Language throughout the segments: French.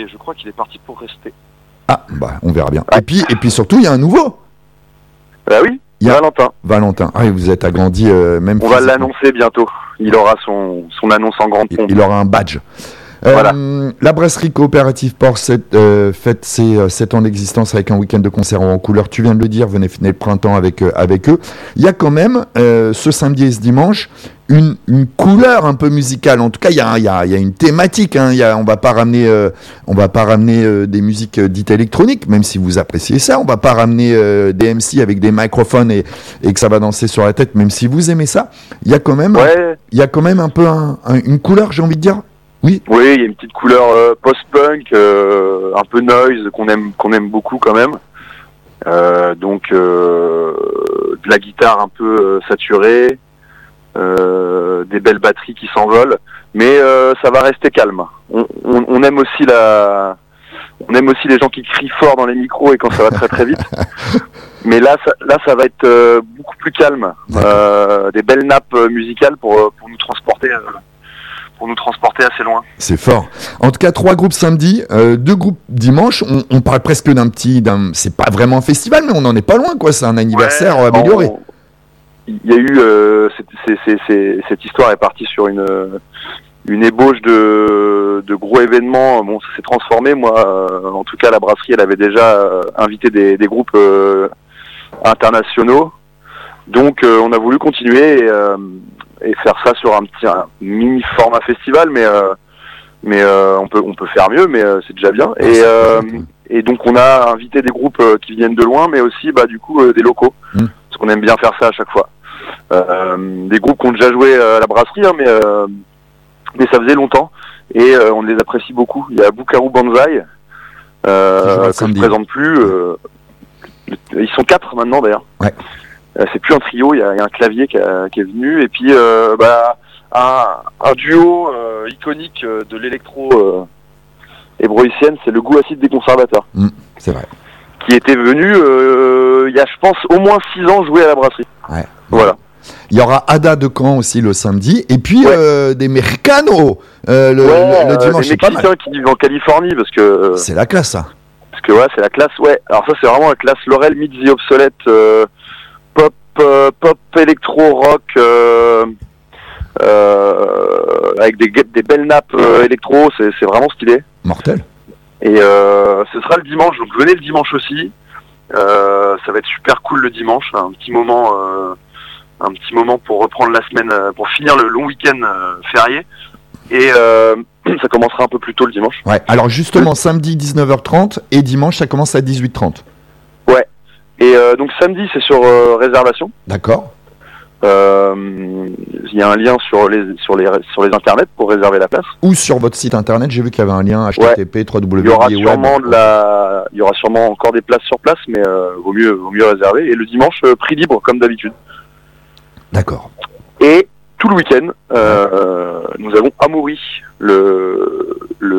je crois qu'il est parti pour rester. Ah, on verra bien. Et puis surtout, il y a un nouveau. Bah oui, Valentin. Ah, vous êtes agrandi même. On va l'annoncer bientôt. Il aura son annonce en grande pompe. Il aura un badge. Voilà. La brasserie coopérative Port fête ses 7 ans d'existence avec un week-end de concert en couleur. Tu viens de le dire, venez finir le printemps avec eux. Il y a quand même, ce samedi et ce dimanche, une couleur un peu musicale. En tout cas, il y a une thématique. Hein. On va pas ramener des musiques dites électroniques, même si vous appréciez ça. On va pas ramener des MC avec des microphones et que ça va danser sur la tête, même si vous aimez ça. Il y a quand même un peu une couleur, j'ai envie de dire. Oui, il y a une petite couleur post-punk, un peu noise qu'on aime beaucoup quand même. Donc de la guitare un peu saturée, des belles batteries qui s'envolent, mais ça va rester calme. On aime aussi les gens qui crient fort dans les micros et quand ça va très très vite. Mais là ça va être beaucoup plus calme. Des belles nappes musicales pour nous transporter. Pour nous transporter assez loin. C'est fort. En tout cas, 3 groupes samedi, 2 groupes dimanche. On parle presque c'est pas vraiment un festival, mais on n'en est pas loin, quoi. C'est un anniversaire amélioré. Il y a eu cette histoire est partie sur une ébauche de gros événements. Bon, ça s'est transformé. Moi, en tout cas, la brasserie, elle avait déjà invité des groupes internationaux. Donc, on a voulu continuer et faire ça sur un mini format festival, mais on peut faire mieux, mais c'est déjà bien. Et donc on a invité des groupes qui viennent de loin, mais aussi du coup des locaux, parce qu'on aime bien faire ça à chaque fois. Des groupes qui ont déjà joué à la brasserie, hein, mais ça faisait longtemps et on les apprécie beaucoup. Il y a Bukaru Banzai que je ne présente plus. Ils sont 4 maintenant d'ailleurs. Ouais. C'est plus un trio, il y a un clavier qui est venu, et puis un duo iconique de l'électro hébroïcienne, c'est le Goût Acide des Conservateurs. C'est vrai. Qui était venu il y a, je pense, au moins 6 ans jouer à la brasserie. Ouais. Voilà. Il y aura Ada de Caen aussi le samedi, et puis des Mexicanos le dimanche. Des Mexicains qui vivent en Californie, parce que c'est la classe, ça. Parce que c'est la classe, Alors ça, c'est vraiment la classe Laurel meets the Obsolete. Pop électro rock avec des belles nappes électro, c'est vraiment stylé. Mortel. Et ce sera le dimanche, donc venez le dimanche aussi. Ça va être super cool le dimanche, un petit moment pour reprendre la semaine, pour finir le long week-end férié. Et ça commencera un peu plus tôt le dimanche. Ouais. Alors justement, samedi 19h30 et dimanche ça commence à 18h30. Ouais. Et donc samedi c'est sur réservation. D'accord. Il y a un lien sur les internets pour réserver la place. Ou sur votre site internet, j'ai vu qu'il y avait un lien http www. Il y aura sûrement encore des places sur place, mais vaut mieux réserver. Et le dimanche, prix libre comme d'habitude. D'accord. Et tout le week-end, nous avons Amaury, le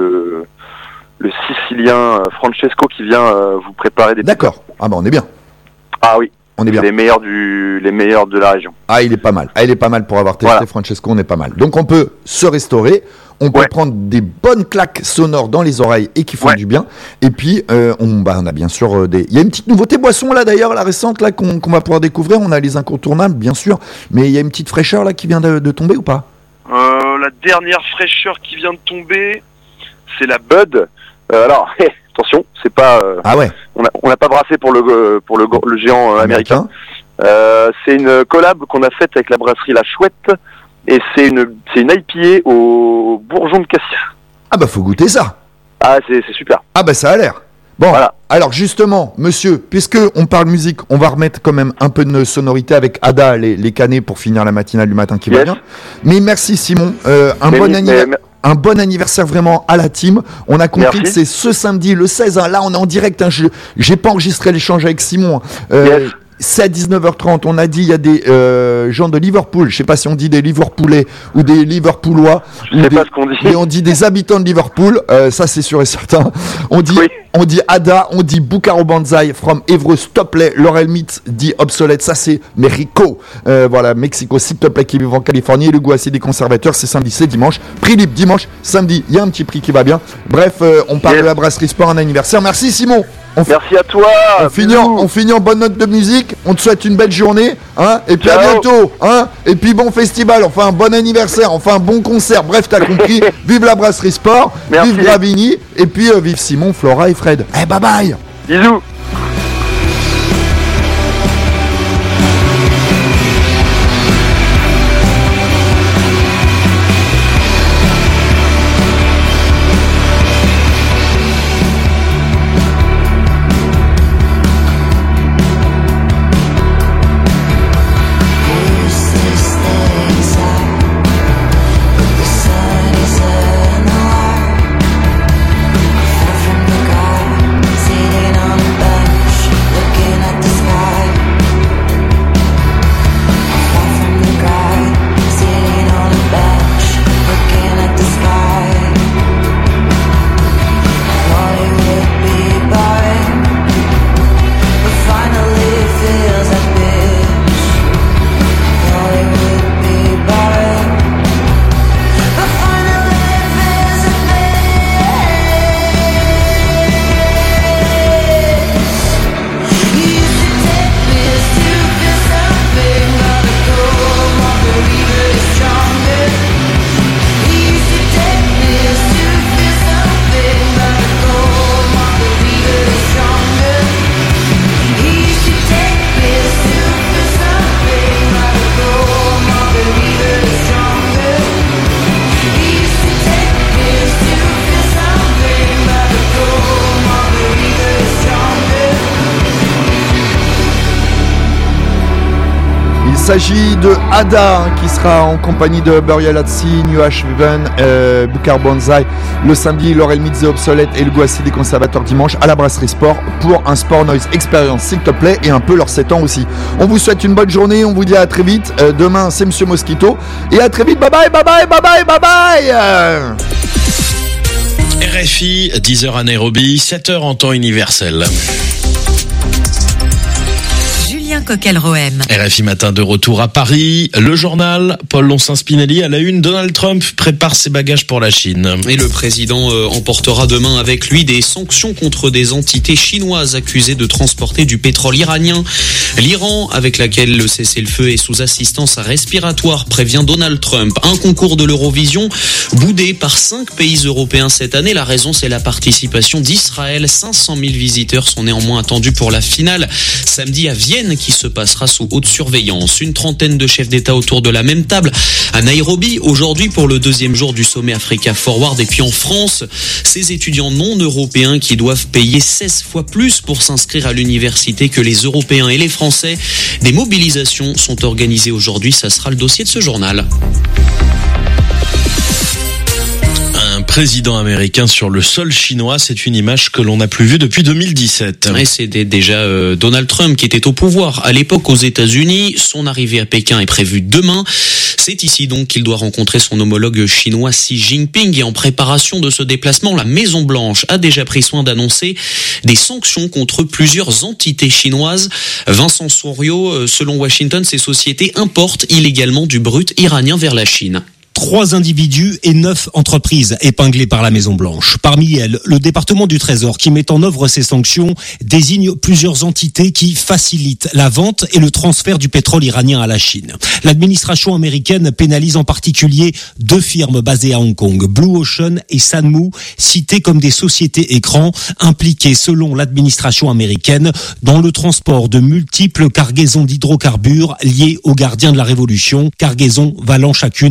Sicilien Francesco qui vient vous préparer des. D'accord. Ah on est bien. Ah oui. On est bien. Les meilleurs de la région. Ah, il est pas mal. Pour avoir testé Francesco, on est pas mal. Donc on peut se restaurer, on peut prendre des bonnes claques sonores dans les oreilles et qui font du bien. Et puis on a bien sûr il y a une petite nouveauté boisson là d'ailleurs, la récente là qu'on va pouvoir découvrir. On a les incontournables bien sûr, mais il y a une petite fraîcheur là qui vient de tomber ou pas? La dernière fraîcheur qui vient de tomber, c'est la Bud. Alors attention, c'est pas. On n'a pas brassé pour le géant américain. C'est une collab qu'on a faite avec la brasserie La Chouette et c'est une IPA au bourgeon de cassis. Ah faut goûter ça. Ah c'est super. Ah ça a l'air. Bon, voilà. Alors justement, monsieur, puisque on parle musique, on va remettre quand même un peu de sonorité avec Ada, les canets pour finir la matinale du matin qui va bien. Mais merci Simon, un bon anniversaire vraiment à la team. On a compris que c'est ce samedi le 16. Là, on est en direct. J'ai pas enregistré l'échange avec Simon. c'est à 19h30. On a dit il y a des gens de Liverpool. Je sais pas si on dit des Liverpoolais ou des Liverpoolois. Je sais pas ce qu'on dit. Mais on dit des habitants de Liverpool. Ça, c'est sûr et certain. On dit Ada, on dit Bucaro Banzai from Évreux, s'il te plaît. Laurel Meats dit obsolète. Ça, c'est Mexico. Voilà, Mexico, s'il te plaît, qui vivent en Californie. Et le goût assez des conservateurs, c'est samedi, c'est dimanche. Prix libre dimanche, samedi. Il y a un petit prix qui va bien. Bref, on parle de la brasserie Sport en anniversaire. Merci, Simon. Merci à toi. On finit en bonne note de musique. On te souhaite une belle journée, hein. Et puis à bientôt, hein. Et puis bon festival, enfin un bon anniversaire, enfin un bon concert. Bref, t'as compris. Vive la brasserie Sport, vive Gravini, et puis vive Simon, Flora et Fred. Bye bye. Bisous. Il s'agit de Ada qui sera en compagnie de Burial at Sea, New Haven, Bucaro Banzai le samedi, Laurel Meats obsolète et le goût acide des conservateurs dimanche à la brasserie Sport pour un Sport Noise Experience s'il te plaît et un peu leur 7 ans aussi. On vous souhaite une bonne journée, on vous dit à très vite. Demain c'est Monsieur Mosquito et à très vite. Bye bye bye bye bye bye bye bye. RFI 10h à Nairobi, 7h en temps universel. Coquel-Rohem. RFI Matin de retour à Paris. Le journal, Paul Loncin-Spinelli à la une. Donald Trump prépare ses bagages pour la Chine. Et le président emportera demain avec lui des sanctions contre des entités chinoises accusées de transporter du pétrole iranien. L'Iran, avec laquelle le cessez-le-feu est sous assistance respiratoire, prévient Donald Trump. Un concours de l'Eurovision boudé par 5 pays européens cette année. La raison, c'est la participation d'Israël. 500 000 visiteurs sont néanmoins attendus pour la finale samedi à Vienne, qui se passera sous haute surveillance. Une trentaine de chefs d'État autour de la même table à Nairobi aujourd'hui pour le 2e jour du sommet Africa Forward. Et puis en France, ces étudiants non européens qui doivent payer 16 fois plus pour s'inscrire à l'université que les Européens et les Français. Des mobilisations sont organisées aujourd'hui. Ça sera le dossier de ce journal. Président américain sur le sol chinois, c'est une image que l'on n'a plus vue depuis 2017. Et c'est déjà Donald Trump qui était au pouvoir à l'époque aux États-Unis. Son arrivée à Pékin est prévue demain. C'est ici donc qu'il doit rencontrer son homologue chinois Xi Jinping. Et en préparation de ce déplacement, la Maison-Blanche a déjà pris soin d'annoncer des sanctions contre plusieurs entités chinoises. Vincent Souriau, selon Washington, ces sociétés importent illégalement du brut iranien vers la Chine. 3 individus et 9 entreprises épinglées par la Maison-Blanche. Parmi elles, le département du Trésor qui met en œuvre ces sanctions désigne plusieurs entités qui facilitent la vente et le transfert du pétrole iranien à la Chine. L'administration américaine pénalise en particulier 2 firmes basées à Hong Kong, Blue Ocean et Sanmu, citées comme des sociétés écrans impliquées selon l'administration américaine dans le transport de multiples cargaisons d'hydrocarbures liées aux gardiens de la Révolution, cargaisons valant chacune des dizaines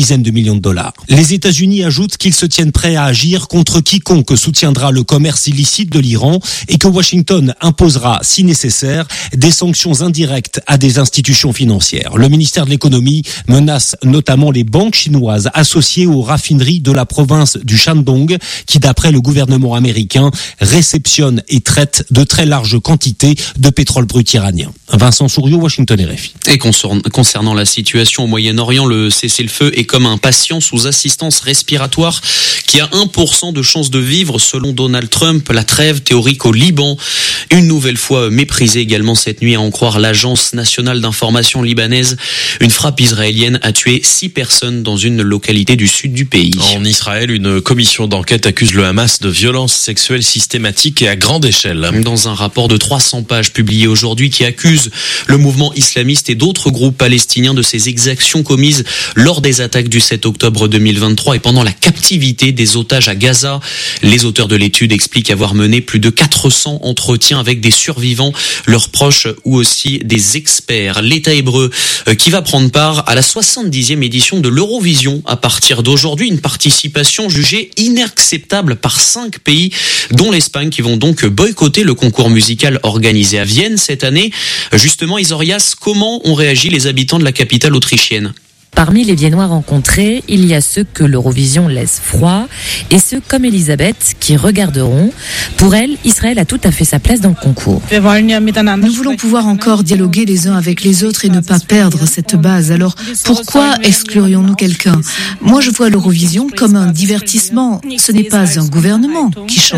dizaines de millions de dollars. Les États-Unis ajoutent qu'ils se tiennent prêts à agir contre quiconque soutiendra le commerce illicite de l'Iran et que Washington imposera, si nécessaire, des sanctions indirectes à des institutions financières. Le ministère de l'économie menace notamment les banques chinoises associées aux raffineries de la province du Shandong qui, d'après le gouvernement américain, réceptionnent et traitent de très larges quantités de pétrole brut iranien. Vincent Souriau, Washington RFI. Et concernant la situation au Moyen-Orient, le cessez-le-feu est comme un patient sous assistance respiratoire qui a 1% de chance de vivre selon Donald Trump. La trêve théorique au Liban, une nouvelle fois méprisée également cette nuit à en croire l'agence nationale d'information libanaise. Une frappe israélienne a tué 6 personnes dans une localité du sud du pays. En Israël, une commission d'enquête accuse le Hamas de violences sexuelles systématiques et à grande échelle. Dans un rapport de 300 pages publié aujourd'hui qui accuse le mouvement islamiste et d'autres groupes palestiniens de ces exactions commises lors des attaques du 7 octobre 2023 et pendant la captivité des otages à Gaza. Les auteurs de l'étude expliquent avoir mené plus de 400 entretiens avec des survivants, leurs proches ou aussi des experts. L'État hébreu qui va prendre part à la 70e édition de l'Eurovision à partir d'aujourd'hui, une participation jugée inacceptable par 5 pays, dont l'Espagne, qui vont donc boycotter le concours musical organisé à Vienne cette année. Justement, Isorias, comment ont réagi les habitants de la capitale autrichienne ? Parmi les Viennois rencontrés, il y a ceux que l'Eurovision laisse froid et ceux comme Elisabeth qui regarderont. Pour elle, Israël a tout à fait sa place dans le concours. Nous voulons pouvoir encore dialoguer les uns avec les autres et ne pas perdre cette base. Alors pourquoi exclurions-nous quelqu'un ? Moi, je vois l'Eurovision comme un divertissement. Ce n'est pas un gouvernement qui chante.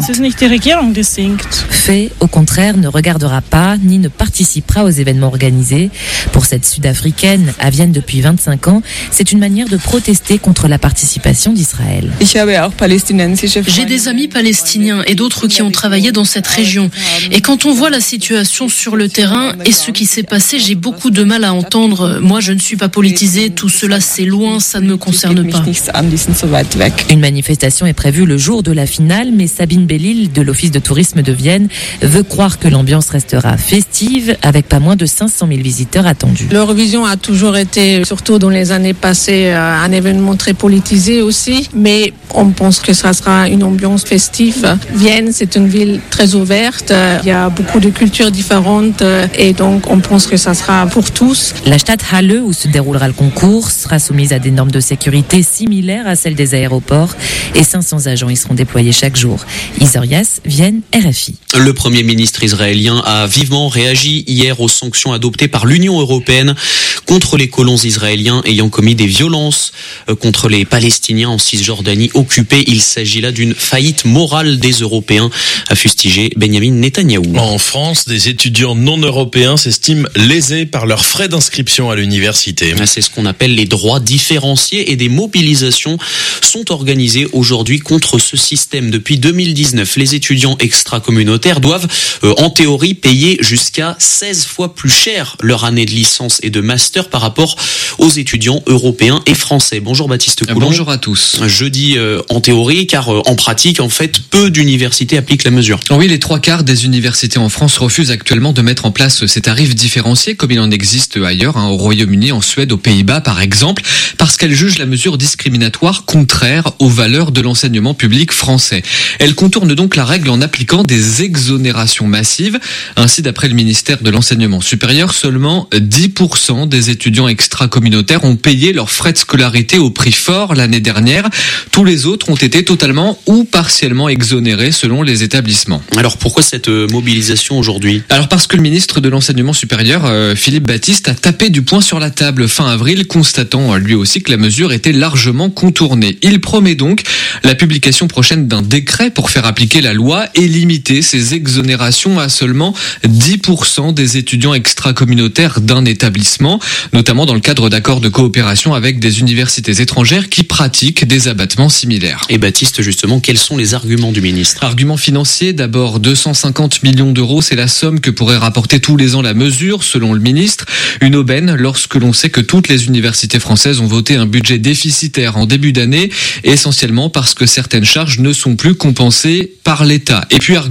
Fait, au contraire, ne regardera pas ni ne participera aux événements organisés. Pour cette Sud-Africaine, à Vienne depuis 25 ans, c'est une manière de protester contre la participation d'Israël. J'ai des amis palestiniens et d'autres qui ont travaillé dans cette région. Et quand on voit la situation sur le terrain et ce qui s'est passé, j'ai beaucoup de mal à entendre. Moi, je ne suis pas politisée, tout cela c'est loin, ça ne me concerne pas. Une manifestation est prévue le jour de la finale, mais Sabine Bellil de l'Office de tourisme de Vienne veut croire que l'ambiance restera festive avec pas moins de 500 000 visiteurs attendus. L'Eurovision a toujours été, surtout dans les années passées, un événement très politisé aussi, mais on pense que ça sera une ambiance festive. Vienne, c'est une ville très ouverte, il y a beaucoup de cultures différentes et donc on pense que ça sera pour tous. La Stadthalle où se déroulera le concours sera soumise à des normes de sécurité similaires à celles des aéroports et 500 agents y seront déployés chaque jour. Isorias, Vienne, RFI. Le Premier ministre israélien a vivement réagi hier aux sanctions adoptées par l'Union européenne contre les colons israéliens ayant commis des violences contre les Palestiniens en Cisjordanie occupée. Il s'agit là d'une faillite morale des Européens, a fustigé Benjamin Netanyahou. En France, des étudiants non européens s'estiment lésés par leurs frais d'inscription à l'université. C'est ce qu'on appelle les droits différenciés et des mobilisations sont organisées aujourd'hui contre ce système. Depuis 2019, les étudiants extra-communautaires doivent en théorie payer jusqu'à 16 fois plus cher leur année de licence et de master par rapport aux étudiants européens et français. Bonjour Baptiste Coulon. Bonjour à tous. Je dis en théorie car en pratique, en fait, peu d'universités appliquent la mesure. Oui, les 3/4 des universités en France refusent actuellement de mettre en place ces tarifs différenciés comme il en existe ailleurs, au Royaume-Uni, en Suède, aux Pays-Bas par exemple, parce qu'elles jugent la mesure discriminatoire contraire aux valeurs de l'enseignement public français. Elles contournent donc la règle en appliquant des exonérations massives. Ainsi, d'après le ministère de l'Enseignement supérieur, seulement 10% des étudiants extra-communautaires ont payé leurs frais de scolarité au prix fort l'année dernière. Tous les autres ont été totalement ou partiellement exonérés selon les établissements. Alors pourquoi cette mobilisation aujourd'hui ? Alors parce que le ministre de l'Enseignement supérieur, Philippe Baptiste, a tapé du poing sur la table fin avril, constatant lui aussi que la mesure était largement contournée. Il promet donc la publication prochaine d'un décret pour faire appliquer la loi et limiter ces exonérations à seulement 10% des étudiants extra-communautaires d'un établissement, notamment dans le cadre d'accords de coopération avec des universités étrangères qui pratiquent des abattements similaires. Et Baptiste, justement, quels sont les arguments du ministre ? Argument financier, d'abord 250 millions d'euros, c'est la somme que pourrait rapporter tous les ans la mesure, selon le ministre. Une aubaine lorsque l'on sait que toutes les universités françaises ont voté un budget déficitaire en début d'année, essentiellement parce que certaines charges ne sont plus compensées par l'État. Et puis argument d'attractivité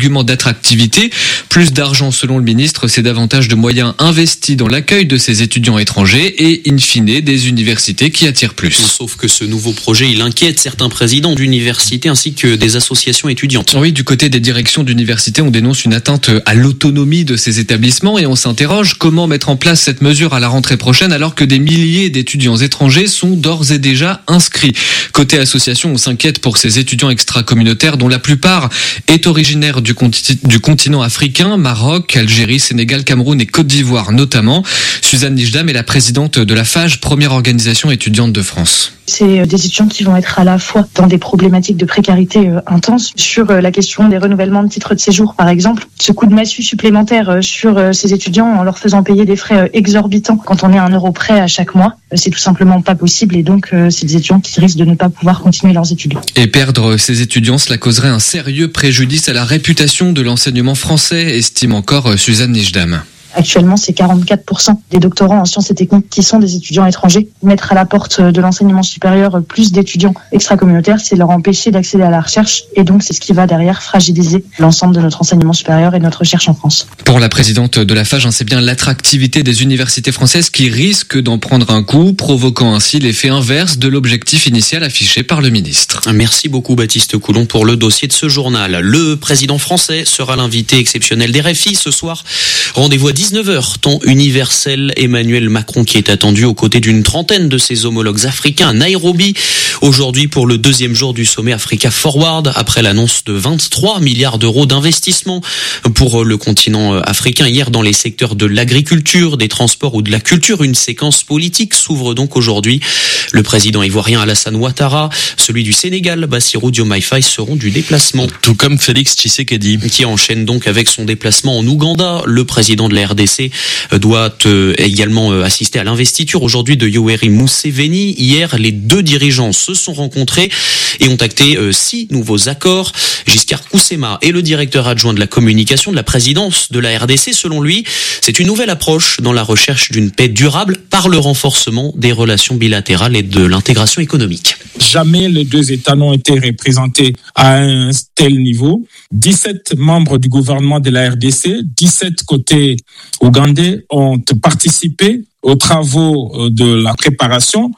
l'attractivité. Plus d'argent selon le ministre, c'est davantage de moyens investis dans l'accueil de ces étudiants étrangers et in fine des universités qui attirent plus. Sauf que ce nouveau projet, il inquiète certains présidents d'universités ainsi que des associations étudiantes. Oui, du côté des directions d'universités, on dénonce une atteinte à l'autonomie de ces établissements et on s'interroge comment mettre en place cette mesure à la rentrée prochaine alors que des milliers d'étudiants étrangers sont d'ores et déjà inscrits. Côté association, on s'inquiète pour ces étudiants extra-communautaires dont la plupart est originaire du continent africain, Maroc, Algérie, Sénégal, Cameroun et Côte d'Ivoire notamment. Suzanne Nijdam est la présidente de la FAGE, première organisation étudiante de France. C'est des étudiants qui vont être à la fois dans des problématiques de précarité intense sur la question des renouvellements de titres de séjour par exemple. Ce coup de massue supplémentaire sur ces étudiants en leur faisant payer des frais exorbitants quand on est à €1 près à chaque mois, c'est tout simplement pas possible et donc c'est des étudiants qui risquent de ne pas pouvoir continuer leurs études. Et perdre ces étudiants, cela causerait un sérieux préjudice à la réputation de l'enseignement français, estime encore Suzanne Nijdam. Actuellement, c'est 44% des doctorants en sciences et techniques qui sont des étudiants étrangers. Mettre à la porte de l'enseignement supérieur plus d'étudiants extracommunautaires, c'est leur empêcher d'accéder à la recherche. Et donc, c'est ce qui va derrière fragiliser l'ensemble de notre enseignement supérieur et de notre recherche en France. Pour la présidente de la FAGE, c'est bien l'attractivité des universités françaises qui risque d'en prendre un coup, provoquant ainsi l'effet inverse de l'objectif initial affiché par le ministre. Merci beaucoup Baptiste Coulon pour le dossier de ce journal. Le président français sera l'invité exceptionnel des RFI ce soir. Rendez-vous à 19h, temps universel. Emmanuel Macron qui est attendu aux côtés d'une trentaine de ses homologues africains à Nairobi. Aujourd'hui pour le deuxième jour du sommet Africa Forward, après l'annonce de 23 milliards d'euros d'investissement pour le continent africain hier dans les secteurs de l'agriculture, des transports ou de la culture. Une séquence politique s'ouvre donc aujourd'hui. Le président ivoirien Alassane Ouattara, celui du Sénégal Bassirou Diomaye Faye seront du déplacement. Tout comme Félix Tshisekedi. Qui enchaîne donc avec son déplacement en Ouganda. Le président de la RDC doit également assister à l'investiture aujourd'hui de Yoweri Museveni. Hier, les deux dirigeants se sont rencontrés et ont acté 6 nouveaux accords. Giscard Koussema est le directeur adjoint de la communication de la présidence de la RDC. Selon lui, c'est une nouvelle approche dans la recherche d'une paix durable par le renforcement des relations bilatérales et de l'intégration économique. Jamais les deux États n'ont été représentés à un tel niveau. 17 membres du gouvernement de la RDC, 17 côté ougandais ont participé aux travaux de la préparation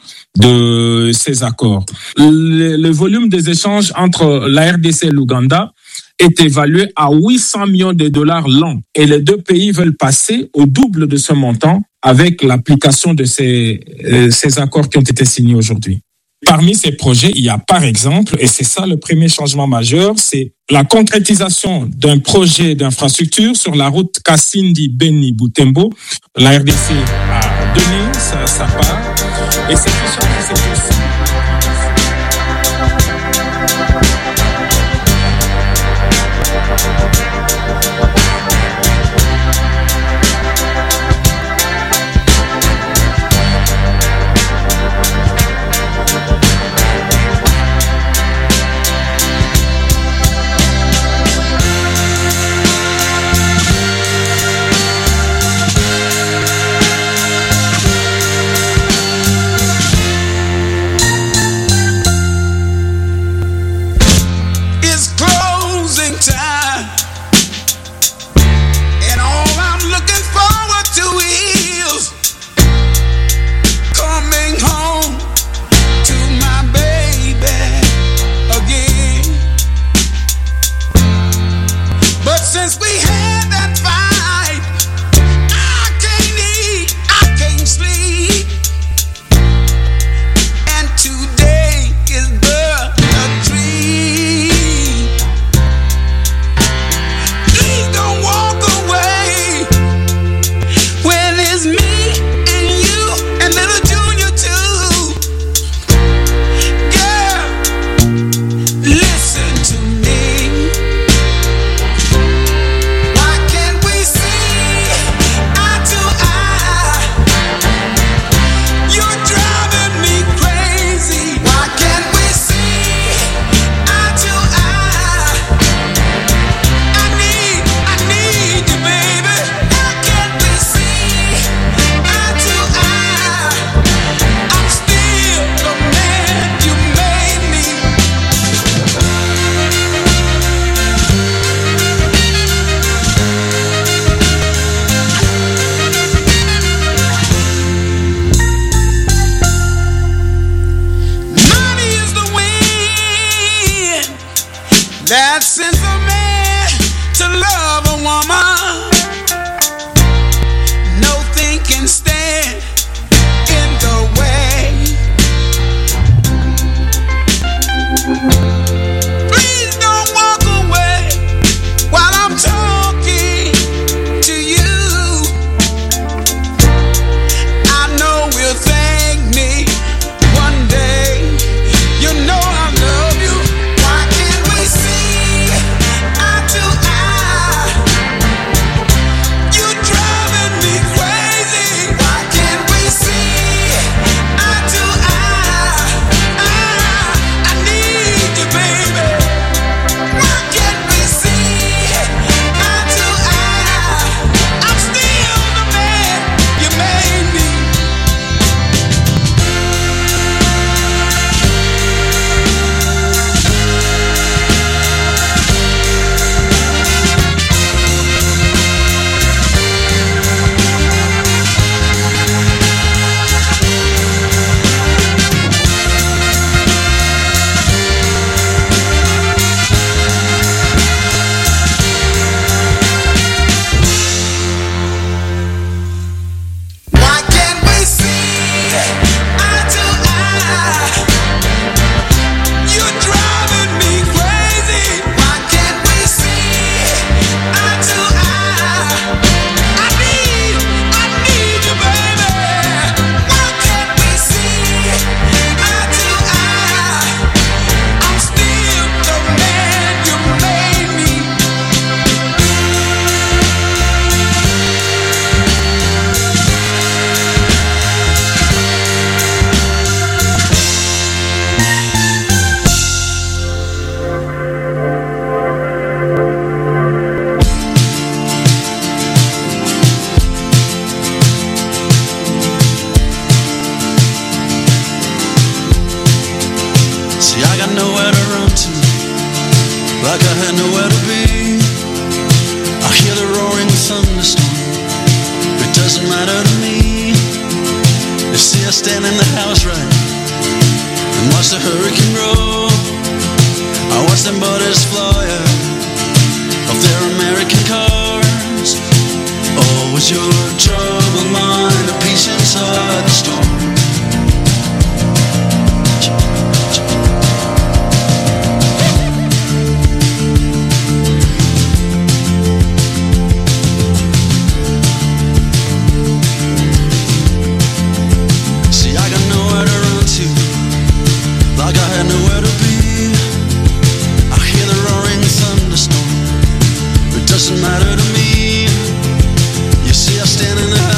de ces accords. Le volume des échanges entre la RDC et l'Ouganda est évalué à 800 millions de dollars l'an. Et les deux pays veulent passer au double de ce montant avec l'application de ces accords qui ont été signés aujourd'hui. Parmi ces projets, il y a par exemple, et c'est ça le premier changement majeur, c'est la concrétisation d'un projet d'infrastructure sur la route Kassindi-Beni-Butembo. La RDC a donné sa part et c'est aussi that sends a man to love a woman. Nothing can stand in the way. Please don't walk away while I'm talking to you. I know you'll thank me one day. You know I love you. Why can't we see eye to eye? You're driving me crazy. Why can't we see eye to eye? I need you, baby. Why can't we see eye to eye? I'm still the man you made me. Why can't we see eye to eye? You're driving me crazy. Why can't we see eye to eye? I need you, baby. Why can't we see eye to eye? I'm still the man you made me. See, I got nowhere to run to, like I had nowhere to be. I hear the roaring thunderstorm, it doesn't matter to me. You see, I stand in the house right and watch the hurricane roll. I watch them butters fly out of their American cars. Oh, was your troubled mind a peace inside the storm? See, I got nowhere to run to, like I had nowhere to be. I hear the roaring thunderstorm, it doesn't matter to me. You see, I stand in the house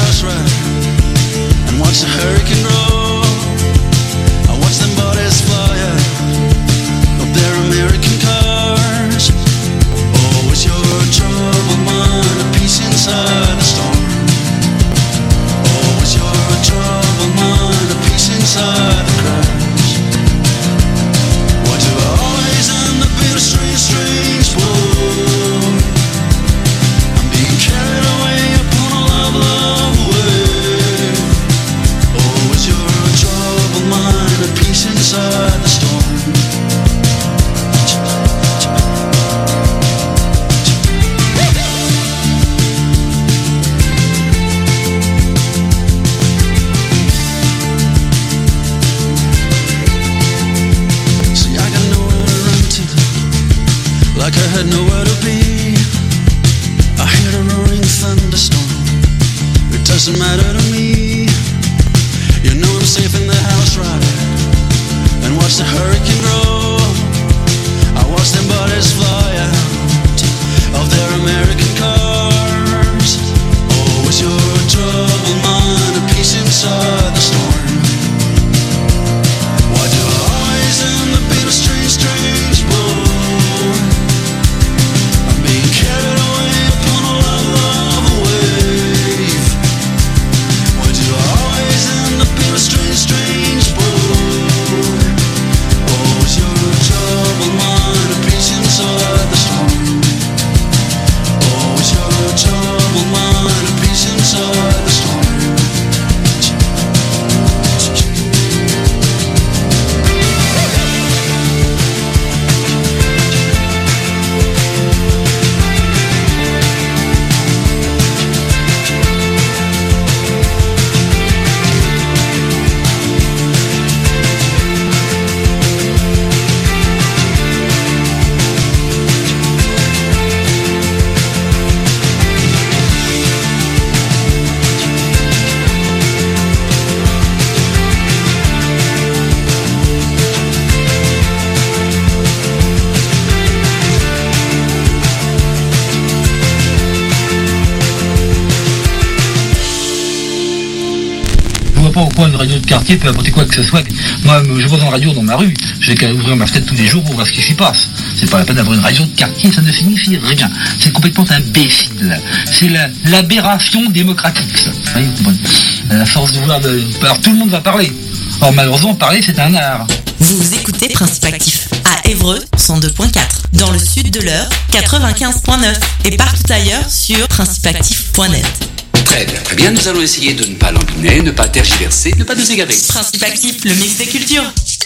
Pourquoi une radio de quartier peut apporter quoi que ce soit? Moi, je vois une radio dans ma rue. J'ai qu'à ouvrir ma fenêtre tous les jours pour voir ce qui s'y passe. C'est pas la peine d'avoir une radio de quartier, ça ne signifie rien. C'est complètement imbécile. C'est l'aberration démocratique, ça. Vous voyez, vous comprenez. La force de vouloir alors tout le monde va parler. Or malheureusement, parler, c'est un art. Vous écoutez Principe Actif à Évreux 102.4, dans le sud de l'Eure 95.9 et partout ailleurs sur principeactif.net. Très bien, nous allons essayer de ne pas l'embiner, ne pas tergiverser, ne pas nous égarer. Principe Actif, le mix des cultures.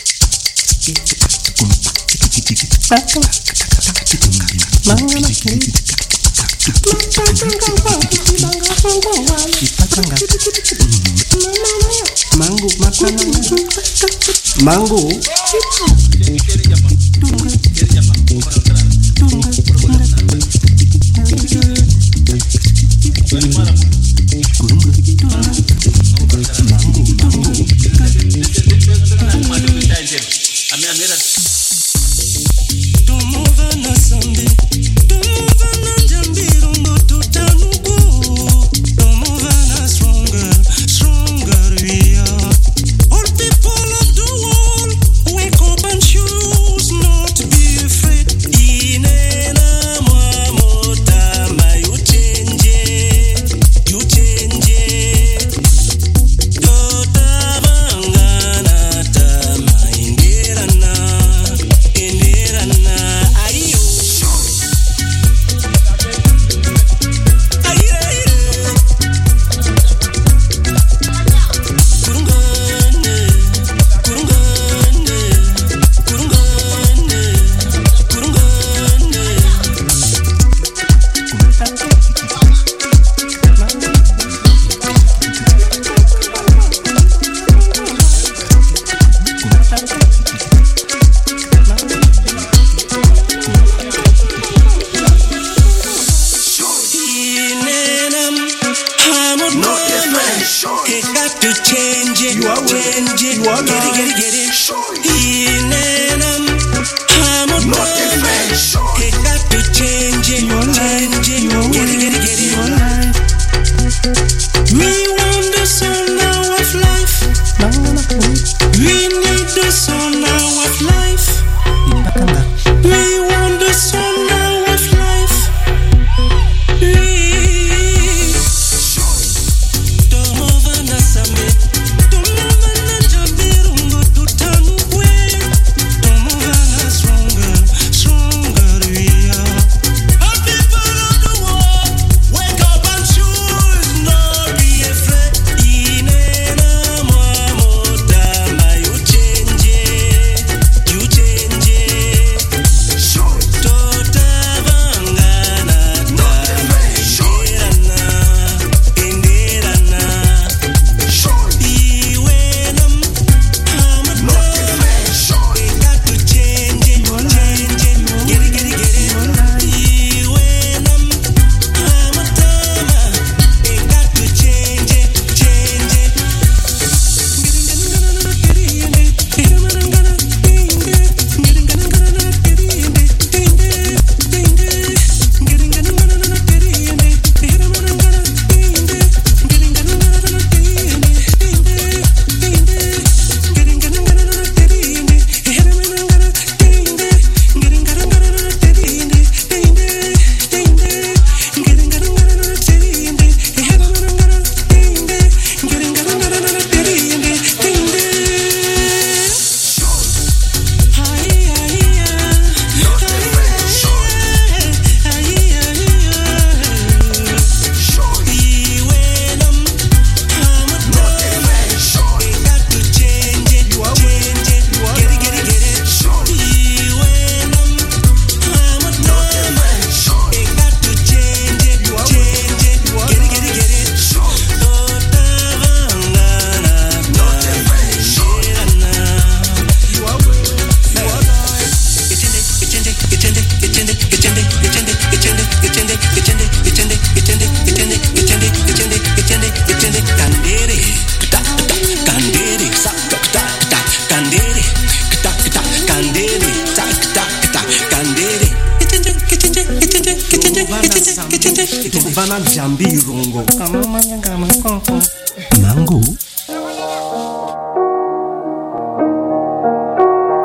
Mango. Mango.